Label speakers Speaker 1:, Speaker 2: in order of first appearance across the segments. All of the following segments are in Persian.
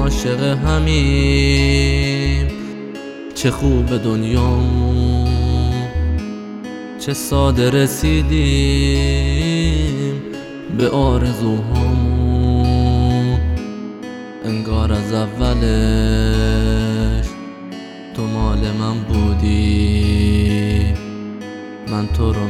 Speaker 1: عاشق همیم. چه خوب دنیا، چه ساده رسیدیم به آرزوهامون. انگار از اولش تو مال من بودی، من تو رو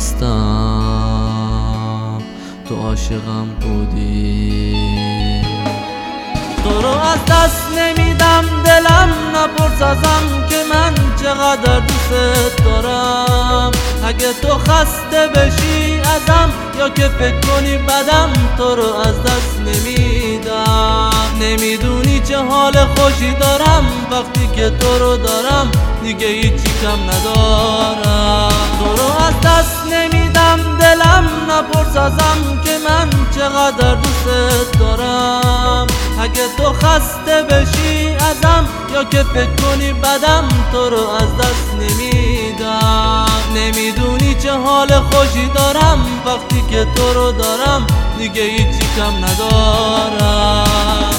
Speaker 1: میخواستم، تو عاشقم بودی. تو رو از دست نمیدم، دلم نپرس ازم که من چقدر دوست دارم. اگه تو خسته بشی ازم یا که فکر کنی بدم، تو رو از دست نمیدم. نمیدونی چه حال خوشی دارم وقتی که تو رو دارم، دیگه هیچی کم ندارم. تو رو از دست نمیدم، دلم نپرس ازم که من چقدر دوست دارم. اگه تو خسته بشی ازم یا که فکر کنی بدم، تو رو از دست نمیدم. نمیدونی چه حال خوشی دارم وقتی که تو رو دارم، دیگه هیچی کم ندارم.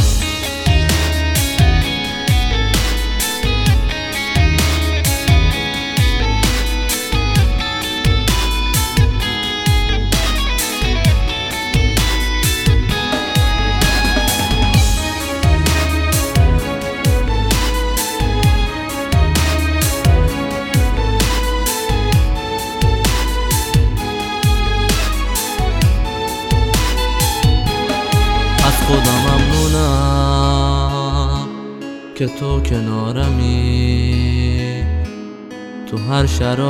Speaker 1: خدا ممنونم که تو کنارمی، تو هر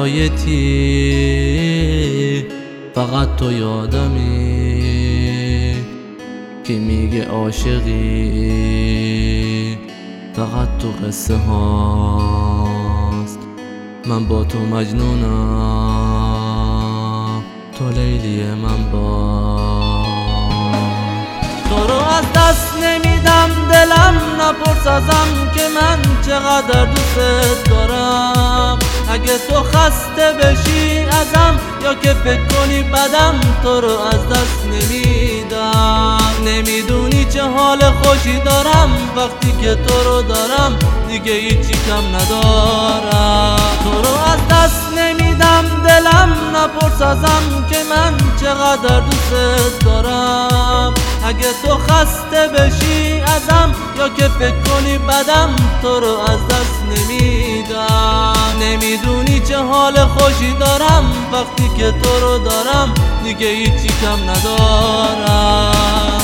Speaker 1: شرایطی فقط تو یادمی. کی میگه عاشقی فقط تو قصه هاست، من با تو مجنونم، تو لیلی من با. تو رو از دست نمیدم، دلم نپرس ازم که من چقدر دوست دارم. اگه تو خسته بشی ازم یا که فکر کنی بدم، تو رو از دست نمیدم. نمیدونی چه حال خوشی دارم وقتی که تو رو دارم، دیگه هیچی کم ندارم. تو رو از دست نمیدم، دلم نپرس ازم که من چقدر دوست دارم. اگه تو خسته بشی ازم یا که فکر کنی بدم، تو رو از دست نمیدم. نمیدونی چه حال خوشی دارم وقتی که تو رو دارم، دیگه هیچی کم ندارم.